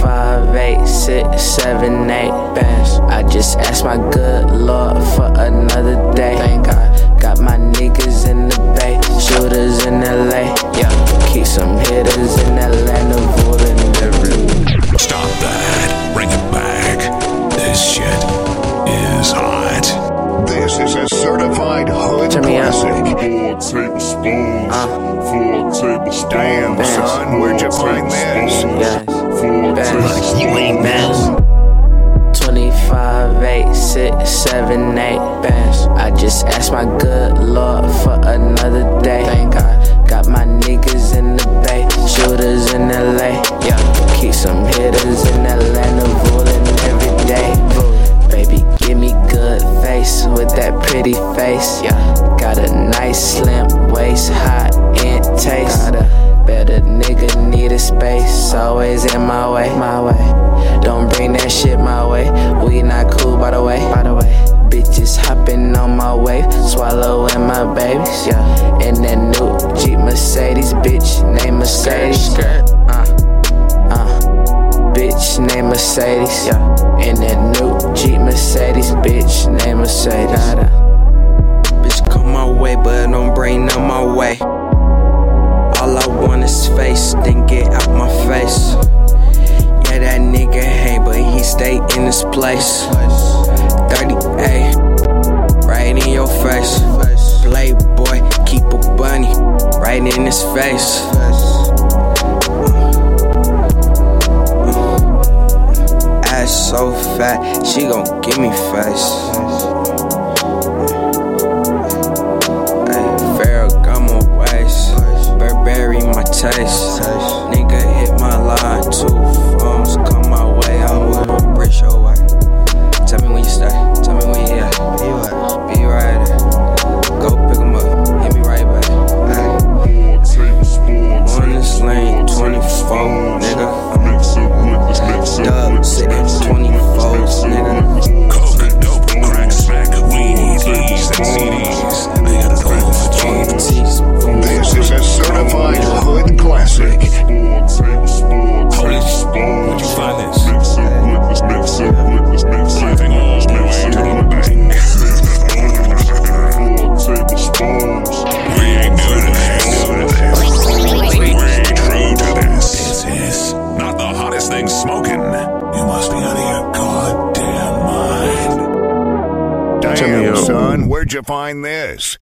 25, 8, 6, 7, 8 bands. I just asked my good Lord for another day. Thank God, got my niggas in the bay, shooters in LA. Yeah, keep some hitters in Atlanta, in the room. Stop that, bring it back. This shit is hot. This is a certified hood classic. 4 tablespoons. 4 tablespoons. Damn, son, where'd you find this? Yes, 4 tablespoons. you ain't bands. 25, 8, 6, 7, 8 bands. I just asked my good Lord for another day. Thank God, got my niggas in the bay, shooters in LA. Yeah, keep some hitters in Atlanta, rolling every day. Baby, give me good face with that pretty face. Yeah, got a nice slim waist, hot in taste. Better nigga need a space, always in my way. Don't bring that shit my way. We not cool by the way. Bitches hopping on my wave, swallowing my babies. Yeah, in that new Jeep Mercedes, bitch named Mercedes. Bitch named Mercedes. Yeah, in that new Jeep Mercedes, bitch named Mercedes. Bitch come my way, but don't bring none my way. All I want is face, then get out my face. Yeah, that nigga hate, but he stay in his place. 38, right in your face. Playboy, keep a bunny, right in his face. Ass so fat, she gon' give me face. Ferragamo waist, Burberry my taste. Nigga hit my line, 2 phones come my way. I wouldn't bridge your way. Tell me when you stay, tell me when you at. Be right there. Go pick 'em up, hit me right back. 4 tablespoons. On this lane, 24, nigga. Dub sitting 24s, nigga. Coke, dope, crack, smack, weed, E's and CDs. They got it all for cheap. This is a certified hood classic. 4 tablespoons. Holy where'd you find this? Mix it with this. Driving all the way to the bank. 4 tablespoons. We ain't new to this. We true to this. This is not the hottest thing smoking. You must be out of your goddamn mind. Damn, son, where'd you find this?